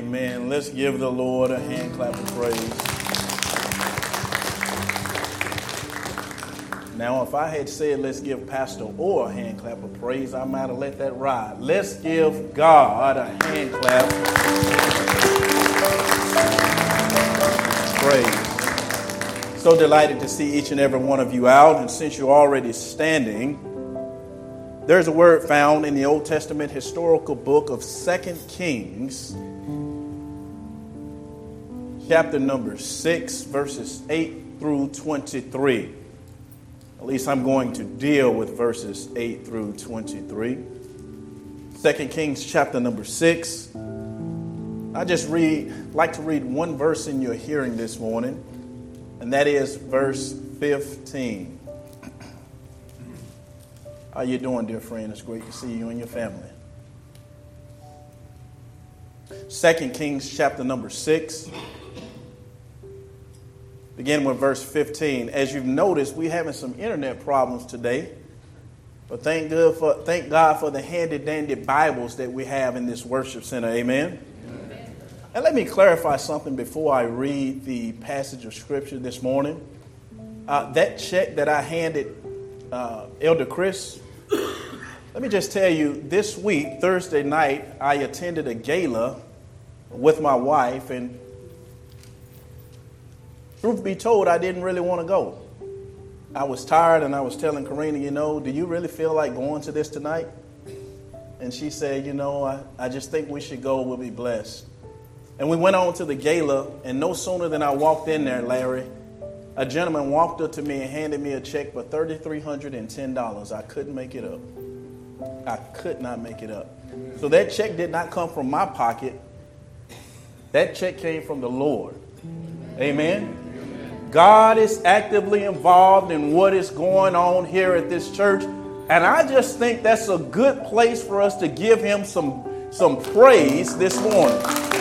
Amen. Let's give the Lord a hand clap of praise. Now, if I had said let's give Pastor Orr a hand clap of praise, I might have let that ride. Let's give God a hand clap. Praise. So delighted to see each and every one of you out. And since you're already standing, there's a word found in the Old Testament historical book of 2 Kings, chapter number 6, verses 8 through 23. At least I'm going to deal with verses 8 through 23. 2 Kings chapter number 6. I just like to read one verse in your hearing this morning, and that is verse 15. How you doing, dear friend? It's great to see you and your family. 2 Kings chapter number 6. Begin with verse 15. As you've noticed, we're having some internet problems today. But thank God for the handy-dandy Bibles that we have in this worship center. Amen? Amen. And let me clarify something before I read the passage of Scripture this morning. That check that I handed Elder Chris, let me just tell you, this week, Thursday night, I attended a gala with my wife, and truth be told, I didn't really want to go. I was tired, and I was telling Karina, do you really feel like going to this tonight? And she said, I just think we should go. We'll be blessed. And we went on to the gala, and no sooner than I walked in there, Larry, a gentleman walked up to me and handed me a check for $3,310. I couldn't make it up. I could not make it up. So that check did not come from my pocket. That check came from the Lord. Amen. God is actively involved in what is going on here at this church. And I just think that's a good place for us to give him some praise this morning.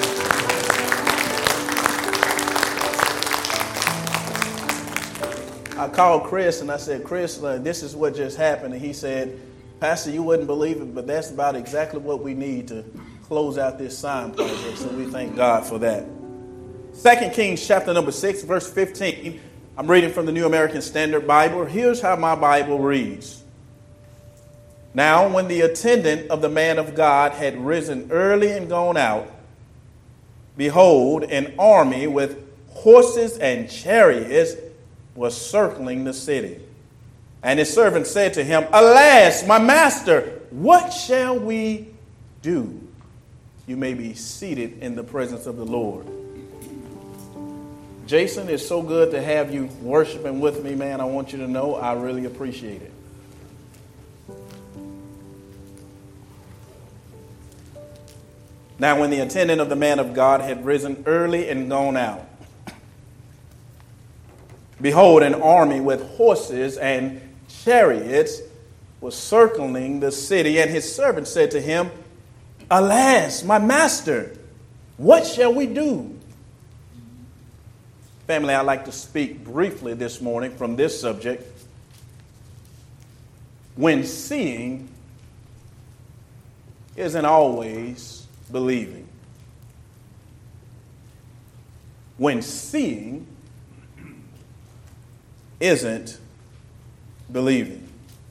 I called Chris and I said, Chris, this is what just happened. And he said, Pastor, you wouldn't believe it, but that's about exactly what we need to close out this sign project. So we thank God for that. 2 Kings chapter number 6, verse 15. I'm reading from the New American Standard Bible. Here's how my Bible reads. Now, when the attendant of the man of God had risen early and gone out, behold, an army with horses and chariots was circling the city. And his servant said to him, Alas, my master, what shall we do? You may be seated in the presence of the Lord. Jason, it's so good to have you worshiping with me, man. I want you to know I really appreciate it. Now, when the attendant of the man of God had risen early and gone out, behold, an army with horses and chariots was circling the city, and his servant said to him, Alas, my master, what shall we do? Family, I'd like to speak briefly this morning from this subject. When seeing isn't always believing. When seeing isn't believing.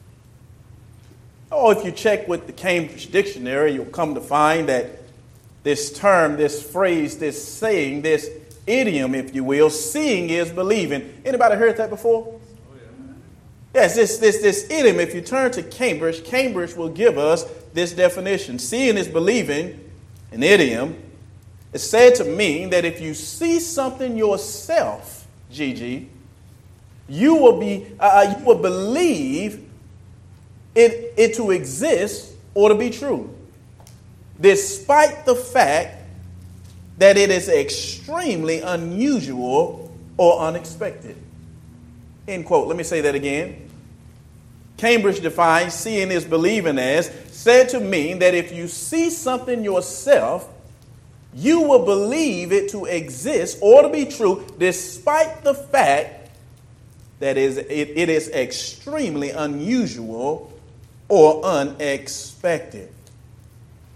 Oh, if you check with the Cambridge Dictionary, you'll come to find that this term, this phrase, this saying, this idiom, if you will, seeing is believing. Anybody heard that before? Oh, yeah. Yes, this idiom, if you turn to Cambridge will give us this definition. Seeing is believing, an idiom. It's said to mean that if you see something yourself, Gigi, you will believe it to exist or to be true, despite the fact that it is extremely unusual or unexpected. End quote. Let me say that again. Cambridge defines seeing is believing as said to mean that if you see something yourself, you will believe it to exist or to be true, despite the fact that it is extremely unusual or unexpected.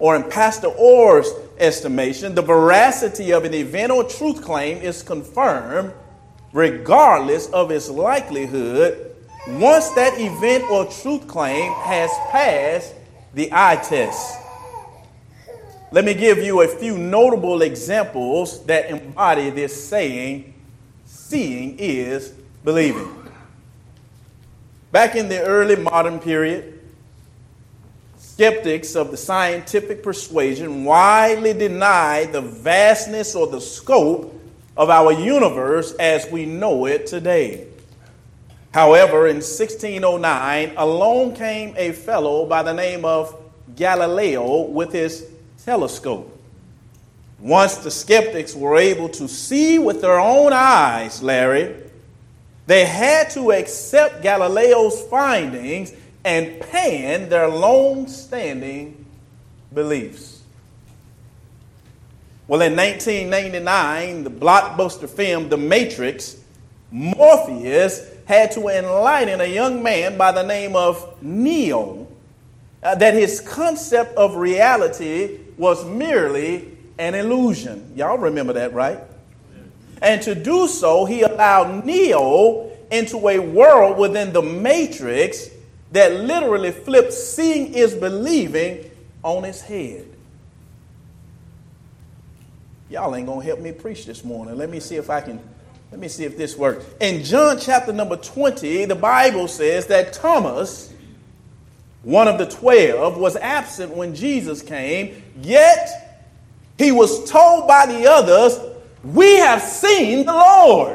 or in Pastor Orr's estimation, the veracity of an event or truth claim is confirmed regardless of its likelihood once that event or truth claim has passed the eye test. Let me give you a few notable examples that embody this saying, seeing is believing. Back in the early modern period, skeptics of the scientific persuasion widely denied the vastness or the scope of our universe as we know it today. However, in 1609, along came a fellow by the name of Galileo with his telescope. Once the skeptics were able to see with their own eyes, Larry, they had to accept Galileo's findings and pan their long-standing beliefs. Well, in 1999, the blockbuster film The Matrix, Morpheus had to enlighten a young man by the name of Neo that his concept of reality was merely an illusion. Y'all remember that, right? And to do so, he allowed Neo into a world within the Matrix that literally flipped seeing is believing on its head. Y'all ain't gonna help me preach this morning. Let me see if this works. In John chapter number 20, the Bible says that Thomas, one of the 12, was absent when Jesus came, yet he was told by the others, "We have seen the Lord."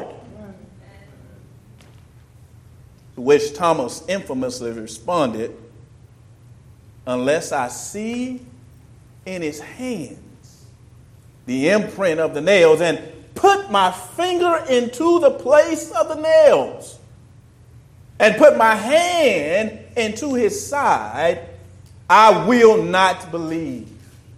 To which Thomas infamously responded, "Unless I see in his hands the imprint of the nails and put my finger into the place of the nails and put my hand into his side, I will not believe."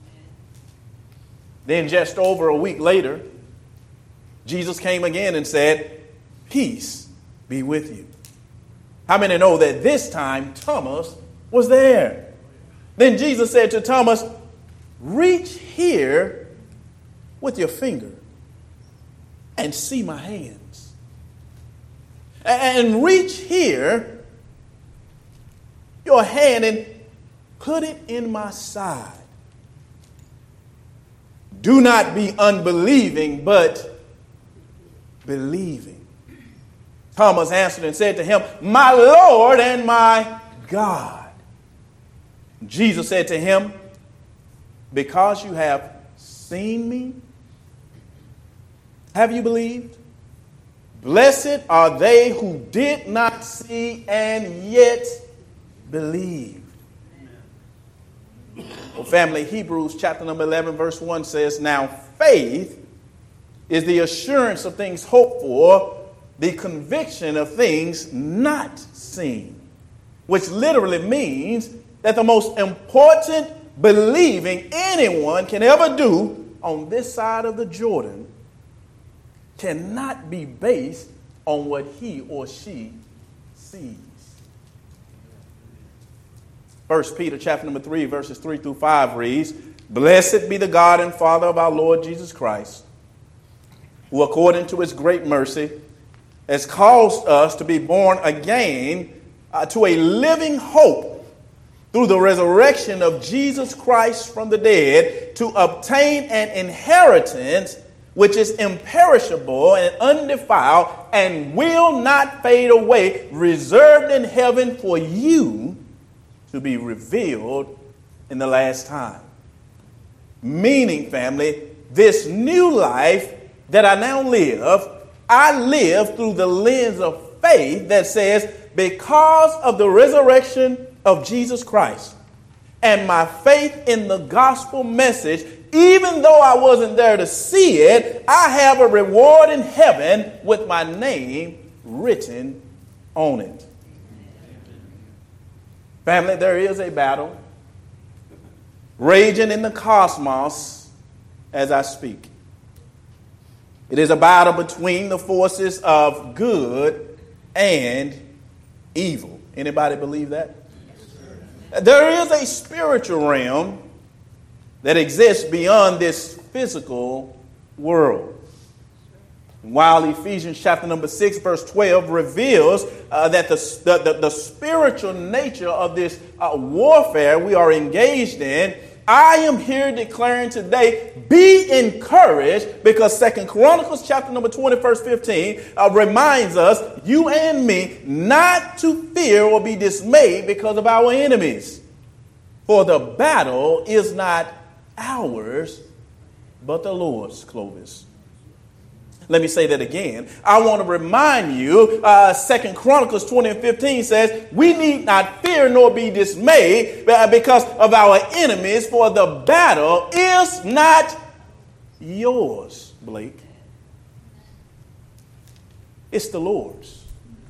Then just over a week later, Jesus came again and said, "Peace be with you." How many know that this time Thomas was there? Then Jesus said to Thomas, "Reach here with your finger and see my hands. And reach here your hand and put it in my side. Do not be unbelieving, but believing." Thomas answered and said to him, "My Lord and my God." Jesus said to him, "Because you have seen me, have you believed? Blessed are they who did not see and yet believe." Well, family, Hebrews chapter number 11, verse 1 says, "Now faith is the assurance of things hoped for, the conviction of things not seen," which literally means that the most important believing anyone can ever do on this side of the Jordan cannot be based on what he or she sees. 1 Peter chapter number 3, verses 3 through 5 reads, "Blessed be the God and Father of our Lord Jesus Christ, who according to his great mercy has caused us to be born again to a living hope through the resurrection of Jesus Christ from the dead, to obtain an inheritance which is imperishable and undefiled and will not fade away, reserved in heaven for you to be revealed in the last time." Meaning, family, this new life that I now live, I live through the lens of faith that says, because of the resurrection of Jesus Christ and my faith in the gospel message, even though I wasn't there to see it, I have a reward in heaven with my name written on it. Family, there is a battle raging in the cosmos as I speak. It is a battle between the forces of good and evil. Anybody believe that? There is a spiritual realm that exists beyond this physical world. While Ephesians chapter number 6, verse 12 reveals that the spiritual nature of this warfare we are engaged in, I am here declaring today, be encouraged, because 2 Chronicles chapter number 20, verse 15 reminds us, you and me, not to fear or be dismayed because of our enemies. For the battle is not ours, but the Lord's, Clovis. Let me say that again. I want to remind you, 2 Chronicles 20 and 15 says, we need not fear nor be dismayed because of our enemies, for the battle is not yours, Blake. It's the Lord's.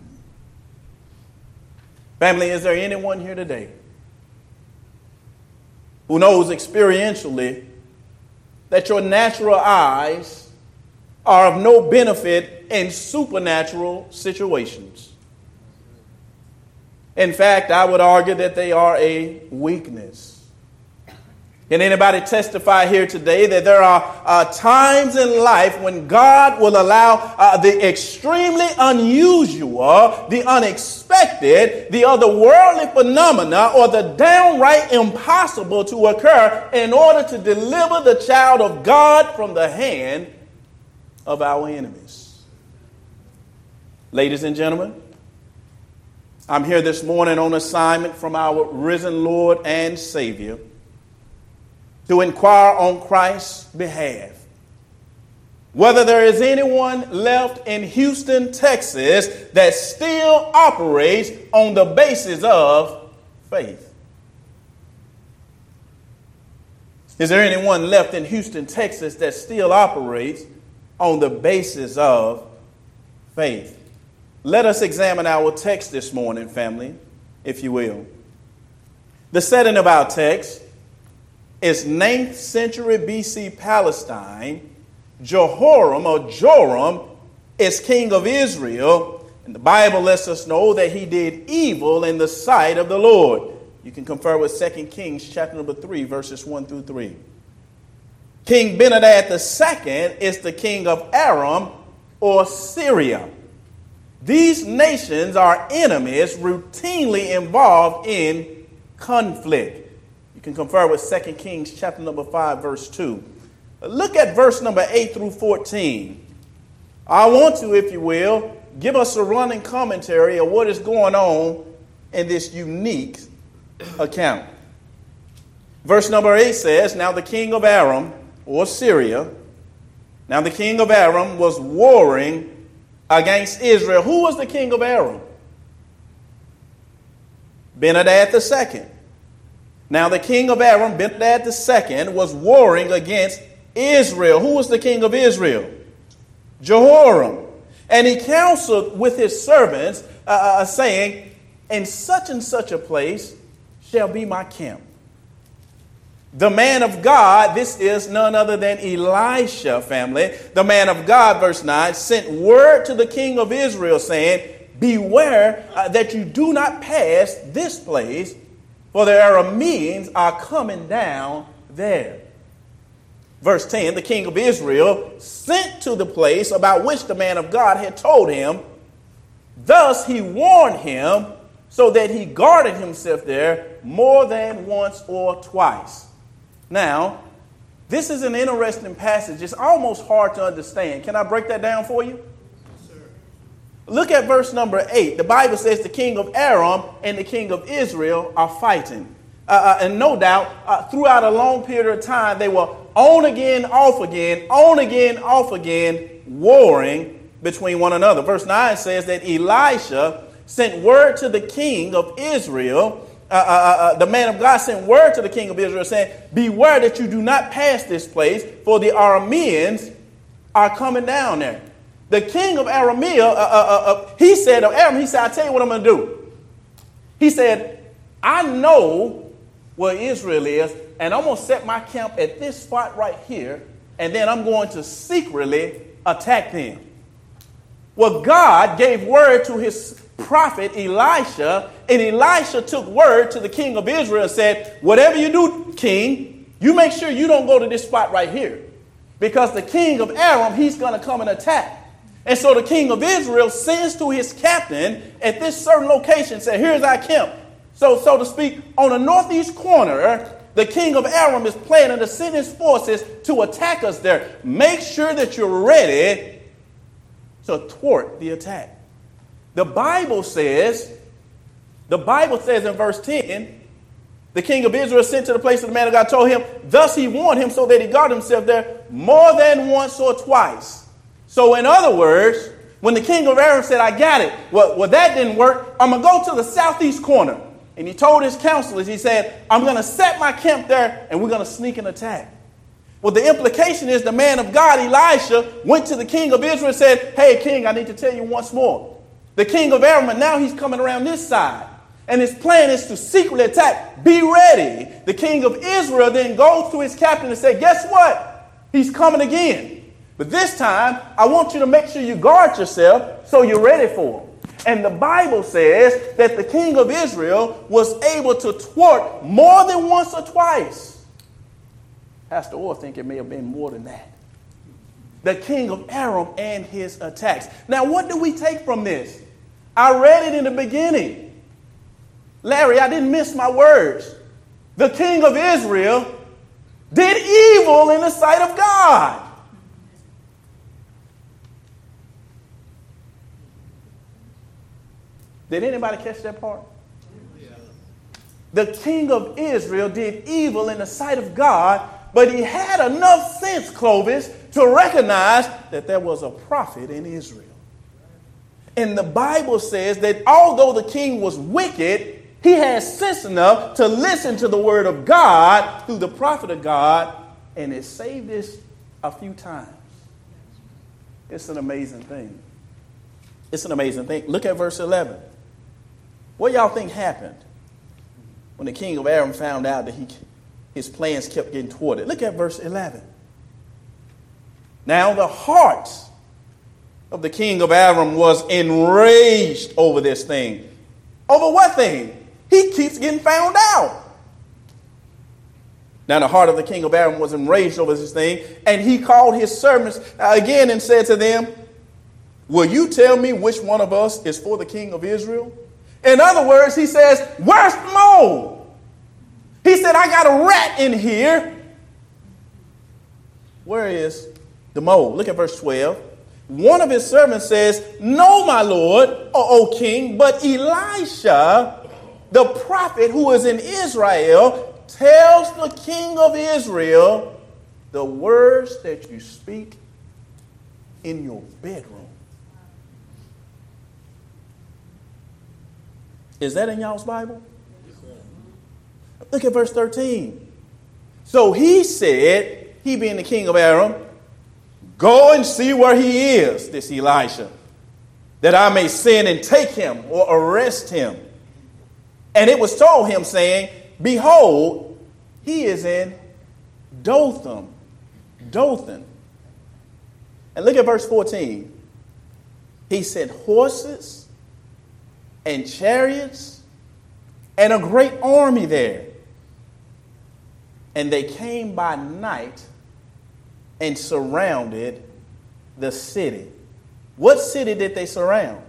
Family, is there anyone here today who knows experientially that your natural eyes are of no benefit in supernatural situations? In fact, I would argue that they are a weakness. Can anybody testify here today that there are times in life when God will allow the extremely unusual, the unexpected, the otherworldly phenomena, or the downright impossible to occur in order to deliver the child of God from the hand of our enemies? Ladies and gentlemen, I'm here this morning on assignment from our risen Lord and Savior to inquire on Christ's behalf whether there is anyone left in Houston, Texas that still operates on the basis of faith. Is there anyone left in Houston, Texas that still operates on the basis of faith? Let us examine our text this morning, family, if you will. The setting of our text is 9th century BC Palestine. Jehoram or Joram is king of Israel, and the Bible lets us know that he did evil in the sight of the Lord. You can confer with 2 Kings chapter number 3, verses 1 through 3. King Benhadad II is the king of Aram or Syria. These nations are enemies routinely involved in conflict. You can confer with 2 Kings chapter number 5, verse 2. Look at verse number 8 through 14. I want to, if you will, give us a running commentary of what is going on in this unique account. Verse number 8 says, now the king of Aram, or Syria, now the king of Aram was warring against Israel. Who was the king of Aram? Benhadad II. Now the king of Aram, Benhadad II, was warring against Israel. Who was the king of Israel? Jehoram. And he counseled with his servants, saying, in such and such a place shall be my camp. The man of God, this is none other than Elisha, family. The man of God, verse 9, sent word to the king of Israel, saying, beware that you do not pass this place, for the Arameans are coming down there. Verse 10, the king of Israel sent to the place about which the man of God had told him. Thus he warned him, so that he guarded himself there more than once or twice. Now, this is an interesting passage. It's almost hard to understand. Can I break that down for you? Yes, sir. Look at verse number 8. The Bible says the king of Aram and the king of Israel are fighting. And no doubt, throughout a long period of time, they were on again, off again, warring between one another. Verse 9 says that Elisha sent word to the king of Israel. The man of God sent word to the king of Israel saying, beware that you do not pass this place, for the Arameans are coming down there. The king of Aramea, he said, I tell you what I'm going to do. He said, I know where Israel is, and I'm going to set my camp at this spot right here, and then I'm going to secretly attack them. Well, God gave word to his prophet Elisha, and Elisha took word to the king of Israel and said, whatever you do, king, You make sure you don't go to this spot right here, because the king of Aram, he's going to come and attack. And so the king of Israel sends to his captain at this certain location, say, here's our camp. So to speak, on the northeast corner, the king of Aram is planning to send his forces to attack us there. Make sure that you're ready to thwart the attack. The Bible says in verse 10, the king of Israel sent to the place of the man of God, told him, thus he warned him so that he guarded himself there more than once or twice. So in other words, when the king of Aram said, I got it, well, that didn't work. I'm going to go to the southeast corner. And he told his counselors, he said, I'm going to set my camp there and we're going to sneak and attack. Well, the implication is the man of God, Elisha, went to the king of Israel and said, hey, king, I need to tell you once more. The king of Aram, and now he's coming around this side. And his plan is to secretly attack. Be ready. The king of Israel then goes to his captain and says, guess what? He's coming again. But this time, I want you to make sure you guard yourself so you're ready for him. And the Bible says that the king of Israel was able to thwart more than once or twice. Pastor Orr think it may have been more than that. The king of Aram and his attacks. Now, what do we take from this? I read it in the beginning. Larry, I didn't miss my words. The king of Israel did evil in the sight of God. Did anybody catch that part? Yeah. The king of Israel did evil in the sight of God, but he had enough sense, Clovis, to recognize that there was a prophet in Israel. And the Bible says that although the king was wicked, he had sense enough to listen to the word of God through the prophet of God, and it saved us a few times. It's an amazing thing. It's an amazing thing. Look at verse 11. What y'all think happened when the king of Aram found out that his plans kept getting thwarted? Look at verse 11. Now the heart of the king of Aram was enraged over this thing. Over what thing? He keeps getting found out. Now the heart of the king of Aram was enraged over this thing, and he called his servants again and said to them, will you tell me which one of us is for the king of Israel? In other words, he says, where's the mole? He said, I got a rat in here. Where is the mole? Look at verse 12. One of his servants says, no, my lord, O king, but Elisha, the prophet who is in Israel, tells the king of Israel the words that you speak in your bedroom. Is that in y'all's Bible? Look at verse 13. So he said, he being the king of Aram, go and see where he is, this Elisha, that I may send and take him or arrest him. And it was told him, saying, behold, he is in Dothan. Dothan. And look at verse 14. He sent horses and chariots and a great army there. And they came by night and surrounded the city. What city did they surround?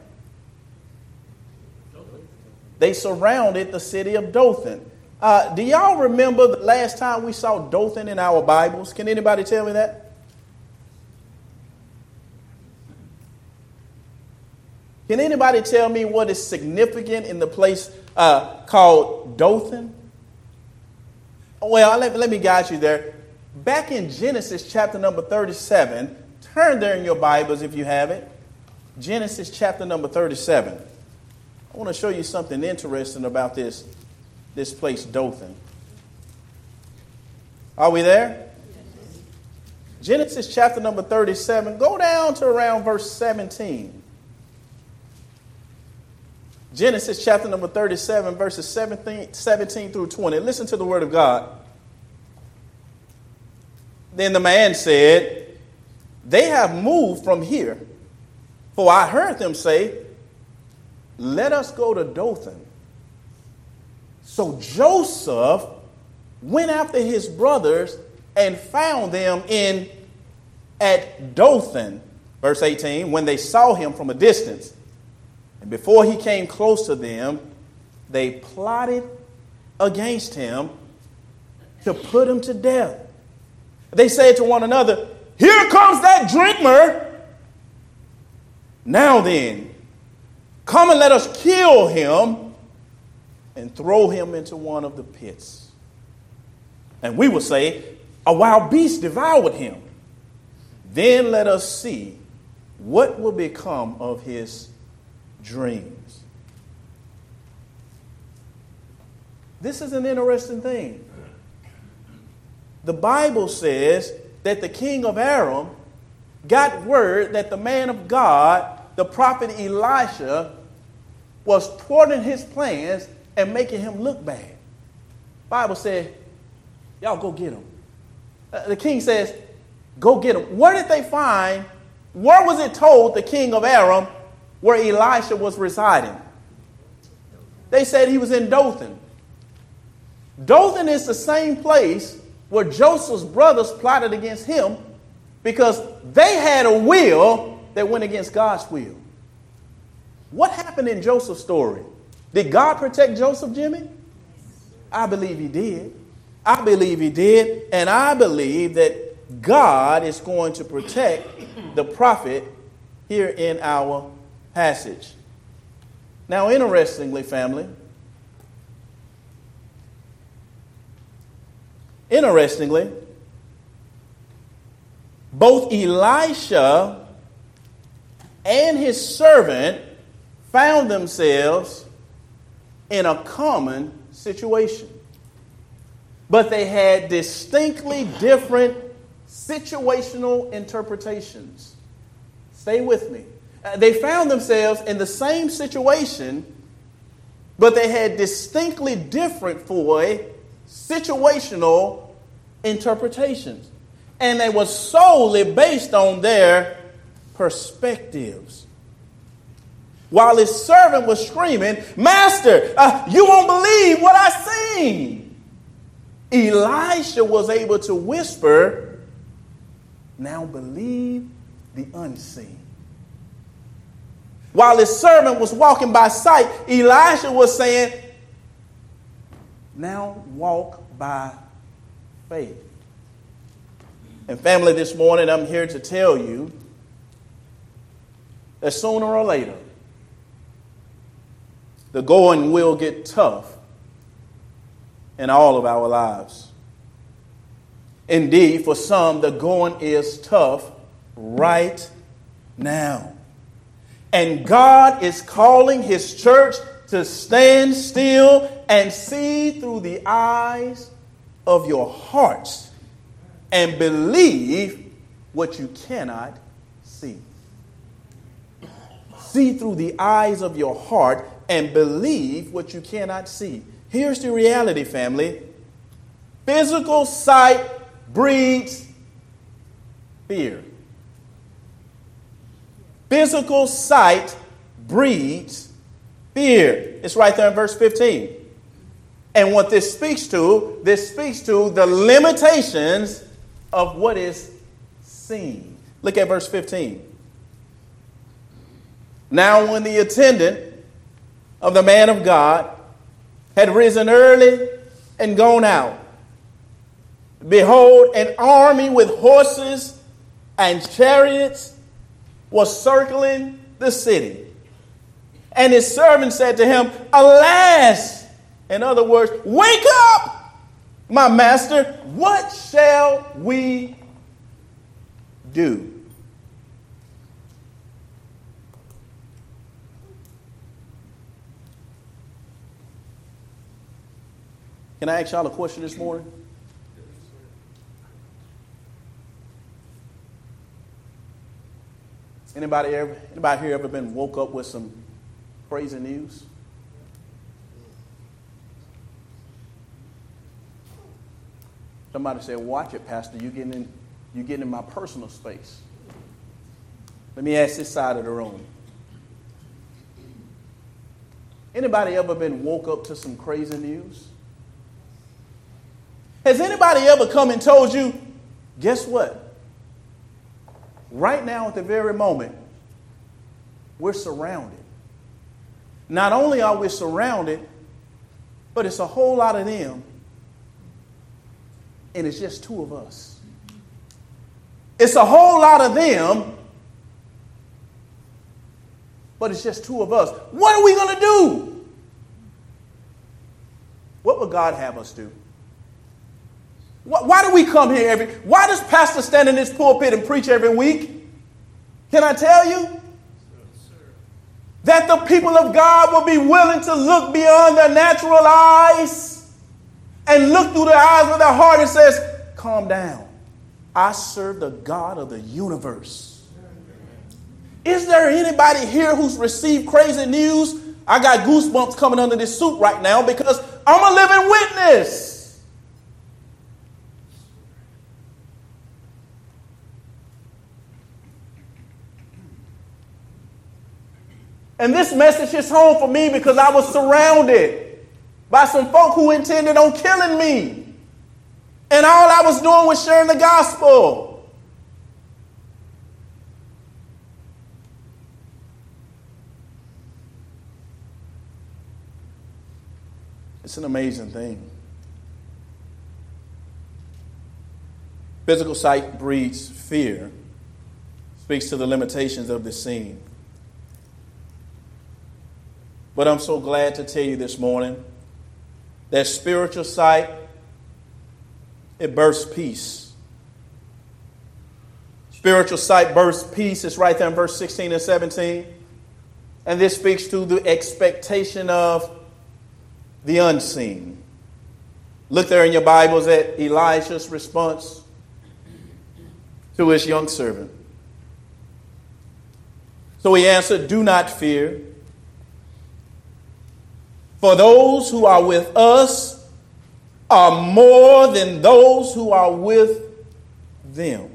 They surrounded the city of Dothan. Do y'all remember the last time we saw Dothan in our Bibles? Can anybody tell me that? Can anybody tell me what is significant in the place called Dothan? Well, let me guide you there. Back in Genesis chapter number 37, turn there in your Bibles if you have it. Genesis chapter number 37. I want to show you something interesting about this place, Dothan. Are we there? Genesis chapter number 37. Go down to around verse 17. Genesis chapter number 37, verses 17 through 20. Listen to the word of God. Then the man said, they have moved from here, for I heard them say, let us go to Dothan. So Joseph went after his brothers and found them at Dothan, verse 18, when they saw him from a distance. And before he came close to them, they plotted against him to put him to death. They said to one another, "Here comes that dreamer. Now then, come and let us kill him and throw him into one of the pits. And we will say, a wild beast devoured him. Then let us see what will become of his dreams." This is an interesting thing. The Bible says that the king of Aram got word that the man of God, the prophet Elisha, was thwarting his plans and making him look bad. The Bible said, "Y'all go get him." The king says, "Go get him." Where did they find, where was it told the king of Aram where Elisha was residing? They said he was in Dothan. Dothan is the same place where Joseph's brothers plotted against him because they had a will that went against God's will. What happened in Joseph's story? Did God protect Joseph, Jimmy? I believe he did. I believe he did. And I believe that God is going to protect the prophet here in our passage. Now, interestingly, family, both Elisha and his servant found themselves in a common situation. But they had distinctly different situational interpretations. Stay with me. They found themselves in the same situation, but they had distinctly different situational interpretations. And they were solely based on their perspectives. While his servant was screaming, "Master, you won't believe what I seen," Elisha was able to whisper, "Now believe the unseen." While his servant was walking by sight, Elisha was saying, "Now walk by faith." And family, this morning I'm here to tell you that sooner or later, the going will get tough in all of our lives. Indeed, for some, the going is tough right now. And God is calling his church to stand still and see through the eyes of your hearts and believe what you cannot see. See through the eyes of your heart and believe what you cannot see. Here's the reality, family. Physical sight breeds fear. Physical sight breeds fear. It's right there in verse 15. And what this speaks to the limitations of what is seen. Look at verse 15. Now when the attendant of the man of God had risen early and gone out, behold, an army with horses and chariots was circling the city. And his servant said to him, "Alas," in other words, "Wake up, my master, what shall we do?" Can I ask y'all a question this morning? Anybody here ever been woke up with some crazy news? Somebody said, "Watch it, Pastor. You getting in my personal space." Let me ask this side of the room. Anybody ever been woke up to some crazy news? Has anybody ever come and told you, guess what? Right now at the very moment, we're surrounded. Not only are we surrounded, but it's a whole lot of them, and it's just two of us. It's a whole lot of them, but it's just two of us. What are we going to do? What would God have us do? Why do we come here why does Pastor stand in this pulpit and preach every week? Can I tell you? That the people of God will be willing to look beyond their natural eyes and look through the eyes of their heart and says, calm down. I serve the God of the universe. Is there anybody here who's received crazy news? I got goosebumps coming under this suit right now because I'm a living witness. And this message hits home for me because I was surrounded by some folk who intended on killing me. And all I was doing was sharing the gospel. It's an amazing thing. Physical sight breeds fear, speaks to the limitations of the scene. But I'm so glad to tell you this morning that spiritual sight, it births peace. Spiritual sight births peace. It's right there in verse 16 and 17. And this speaks to the expectation of the unseen. Look there in your Bibles at Elijah's response to his young servant. So he answered, do not fear. For those who are with us are more than those who are with them.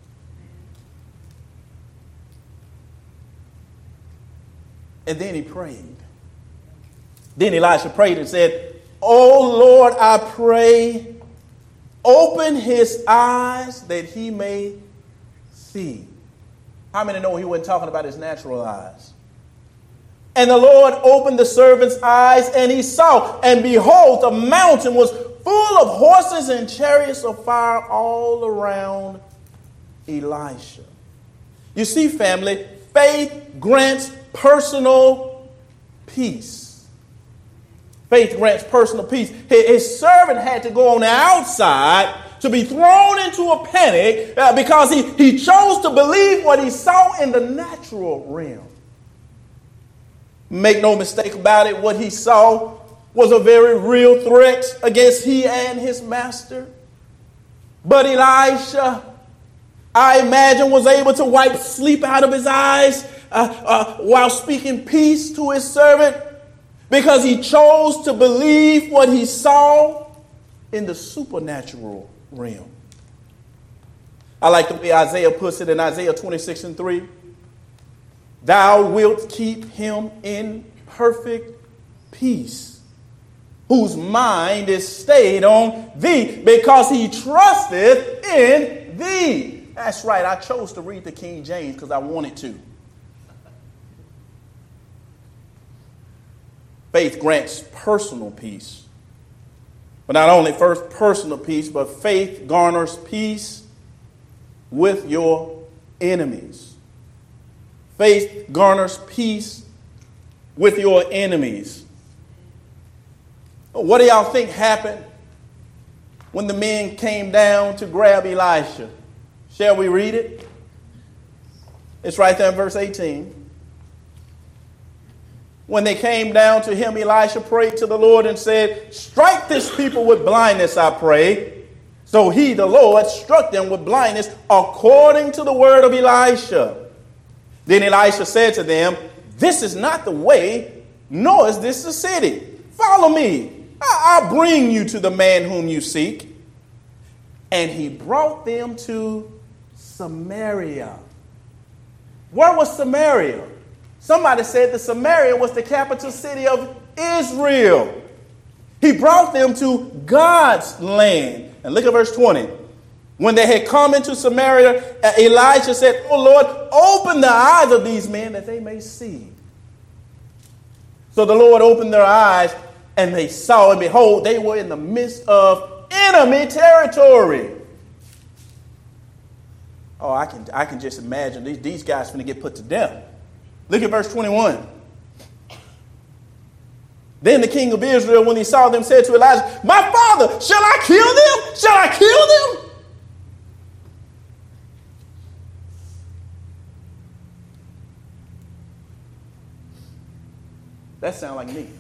And then he prayed. Then Elisha prayed and said, "Oh Lord, I pray, open his eyes that he may see." How many know he wasn't talking about his natural eyes? And the Lord opened the servant's eyes, and he saw, and behold, the mountain was full of horses and chariots of fire all around Elisha. You see, family, faith grants personal peace. Faith grants personal peace. His servant had to go on the outside to be thrown into a panic because he chose to believe what he saw in the natural realm. Make no mistake about it, what he saw was a very real threat against he and his master. But Elisha, I imagine, was able to wipe sleep out of his eyes while speaking peace to his servant because he chose to believe what he saw in the supernatural realm. I like the way Isaiah puts it in Isaiah 26:3. Thou wilt keep him in perfect peace, whose mind is stayed on thee, because he trusteth in thee. That's right. I chose to read the King James because I wanted to. Faith grants personal peace. But not only first personal peace, but faith garners peace with your enemies. Faith garners peace with your enemies. What do y'all think happened when the men came down to grab Elisha? Shall we read it? It's right there in verse 18. When they came down to him, Elisha prayed to the Lord and said, "Strike this people with blindness, I pray." So he, the Lord, struck them with blindness according to the word of Elisha. Then Elisha said to them, "This is not the way, nor is this the city. Follow me. I'll bring you to the man whom you seek." And he brought them to Samaria. Where was Samaria? Somebody said that Samaria was the capital city of Israel. He brought them to God's land. And look at verse 20. When they had come into Samaria, Elijah said, "Oh Lord, open the eyes of these men that they may see." So the Lord opened their eyes, and they saw, and behold, they were in the midst of enemy territory. Oh, I can just imagine these guys finna get put to death. Look at verse 21. Then the king of Israel, when he saw them, said to Elijah, "My father, shall I kill them? Shall I kill them?" That sounds like me.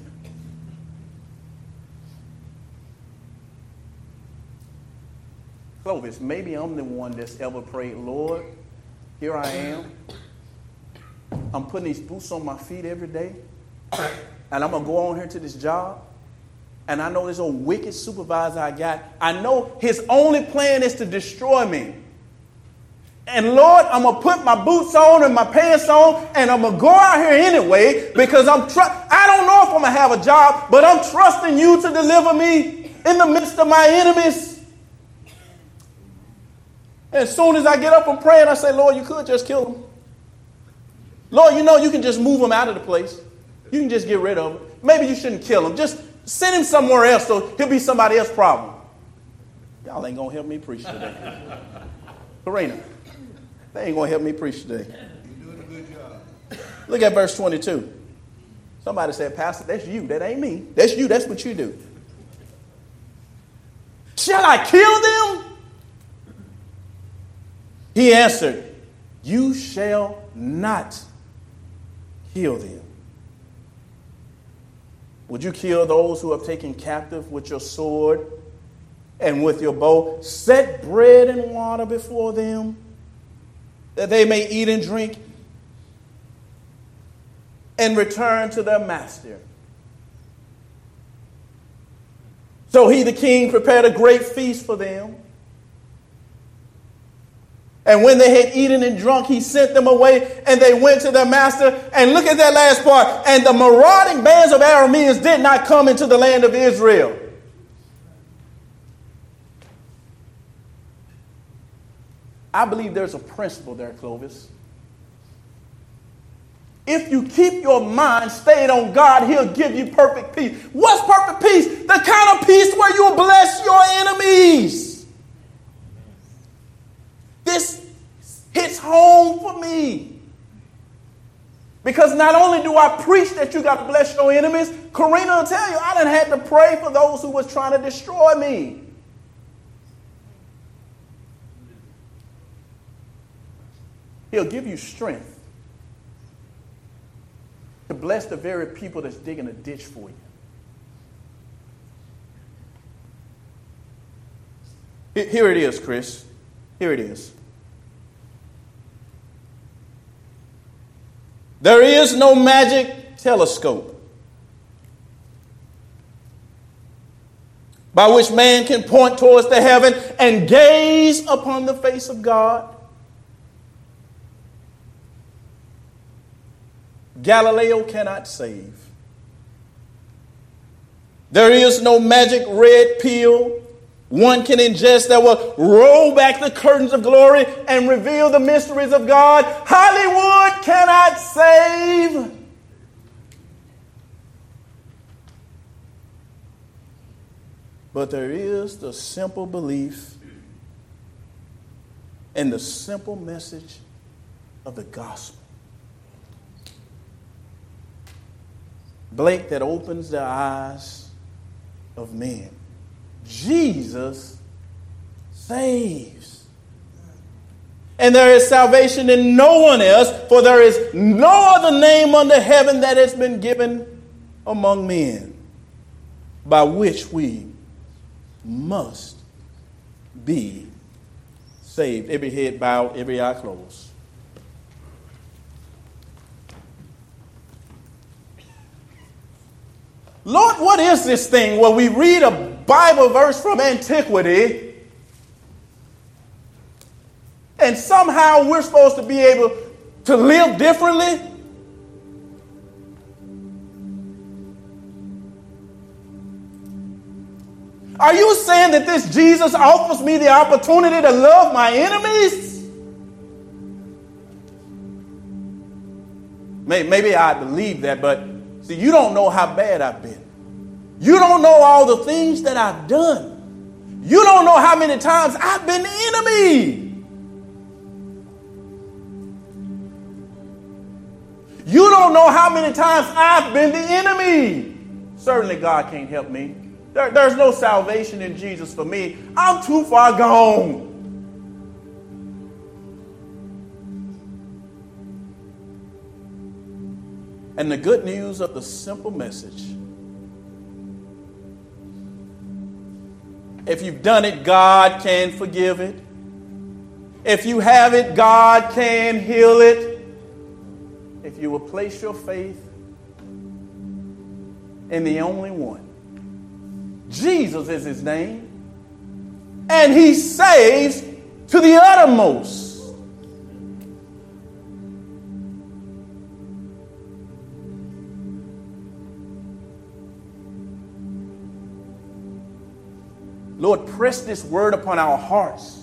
Clovis, maybe I'm the one that's ever prayed, "Lord, here I am. I'm putting these boots on my feet every day. And I'm going to go on here to this job. And I know this old wicked supervisor I got. I know his only plan is to destroy me. And Lord, I'm going to put my boots on and my pants on, and I'm going to go out here anyway because I don't know if I'm going to have a job, but I'm trusting you to deliver me in the midst of my enemies." And as soon as I get up and pray, and I say, "Lord, you could just kill them. Lord, you can just move them out of the place. You can just get rid of him. Maybe you shouldn't kill him. Just send him somewhere else so he'll be somebody else's problem." Y'all ain't going to help me preach today. Karina, they ain't going to help me preach today. You're doing a good job. Look at verse 22. Somebody said, "Pastor, that's you. That ain't me. That's you. That's what you do." "Shall I kill them?" He answered, "You shall not kill them. Would you kill those who have taken captive with your sword and with your bow? Set bread and water before them, that they may eat and drink and return to their master." So he, the king, prepared a great feast for them. And when they had eaten and drunk, he sent them away, and they went to their master. And look at that last part. "And the marauding bands of Arameans did not come into the land of Israel." I believe there's a principle there, Clovis. If you keep your mind stayed on God, he'll give you perfect peace. What's perfect peace? The kind of peace where you'll bless your enemies. This hits home for me. Because not only do I preach that you got to bless your enemies, Karina will tell you, I done had to pray for those who was trying to destroy me. He'll give you strength to bless the very people that's digging a ditch for you. Here it is, Chris. Here it is. There is no magic telescope by which man can point towards the heaven and gaze upon the face of God. Galileo cannot save. There is no magic red pill one can ingest that will roll back the curtains of glory and reveal the mysteries of God. Hollywood cannot save. But there is the simple belief and the simple message of the gospel. Blake, that opens the eyes of men. Jesus saves. And there is salvation in no one else, for there is no other name under heaven that has been given among men by which we must be saved. Every head bowed, every eye closed. Lord, what is this thing where we read a Bible verse from antiquity and somehow we're supposed to be able to live differently? Are you saying that this Jesus offers me the opportunity to love my enemies? Maybe I believe that, but see, you don't know how bad I've been. You don't know all the things that I've done. You don't know how many times I've been the enemy. You don't know how many times I've been the enemy. Certainly God can't help me. There's no salvation in Jesus for me. I'm too far gone. And the good news of the simple message: if you've done it, God can forgive it. If you have it, God can heal it. If you will place your faith in the only one. Jesus is his name. And he saves to the uttermost. Lord, press this word upon our hearts.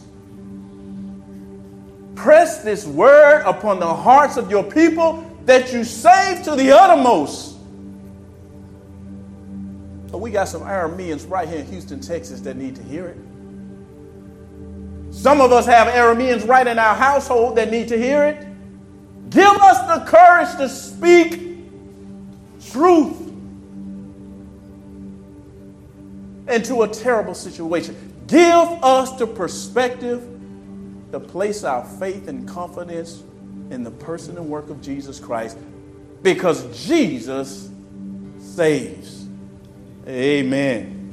Press this word upon the hearts of your people that you save to the uttermost. But we got some Arameans right here in Houston, Texas that need to hear it. Some of us have Arameans right in our household that need to hear it. Give us the courage to speak truth into a terrible situation. Give us the perspective to place our faith and confidence in the person and work of Jesus Christ, because Jesus saves. Amen.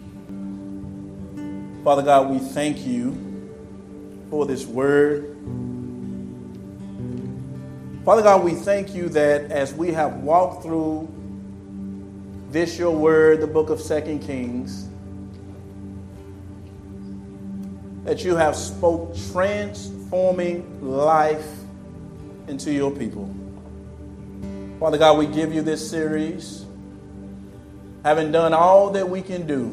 Father God, we thank you for this word. Father God, we thank you that as we have walked through this your word, the book of 2 Kings, that you have spoke transforming life into your people. Father God, we give you this series, having done all that we can do,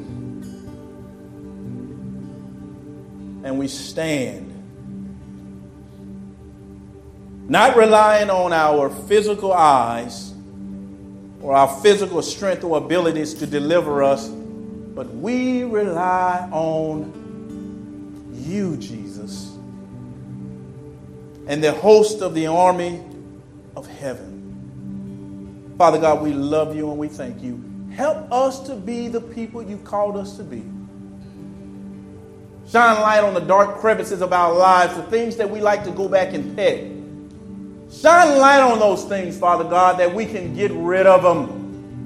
and we stand, not relying on our physical eyes or our physical strength or abilities to deliver us, but we rely on you, Jesus, and the host of the army of heaven. Father God, we love you and we thank you. Help us to be the people you called us to be. Shine light on the dark crevices of our lives, the things that we like to go back and pet. Shine light on those things, Father God, that we can get rid of them.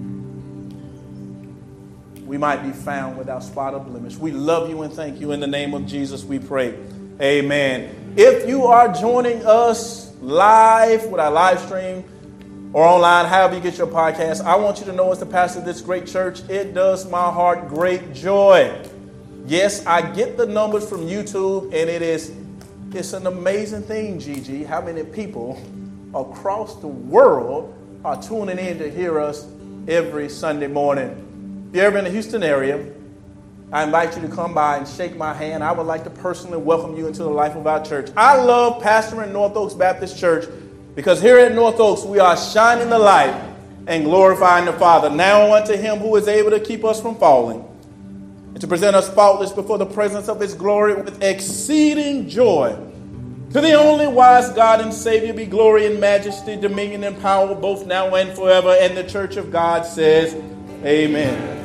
We might be found without spot or blemish. We love you and thank you. In the name of Jesus, we pray. Amen. If you are joining us live with our live stream or online, however you get your podcast, I want you to know, as the pastor of this great church, it does my heart great joy. Yes, I get the numbers from YouTube, and it's an amazing thing, Gigi, how many people across the world are tuning in to hear us every Sunday morning. If you're ever in the Houston area, I invite you to come by and shake my hand. I would like to personally welcome you into the life of our church. I love pastoring North Oaks Baptist Church because here at North Oaks, we are shining the light and glorifying the Father. Now unto him who is able to keep us from falling and to present us faultless before the presence of his glory with exceeding joy. To the only wise God and Savior be glory and majesty, dominion and power, both now and forever. And the church of God says, amen.